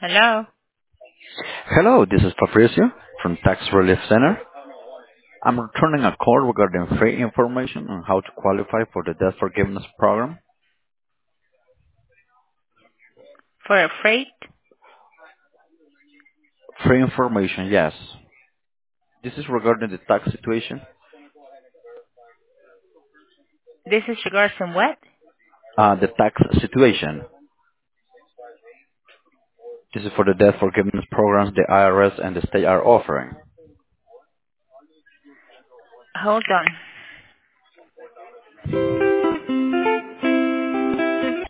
Hello. Hello, this is Patricio from Tax Relief Center. I'm returning a call regarding free information on how to qualify for the debt forgiveness program. For a freight? Free information, yes. This is regarding the tax situation. This is regards on what? The tax situation. This is for the debt forgiveness programs the IRS and the state are offering. Hold on.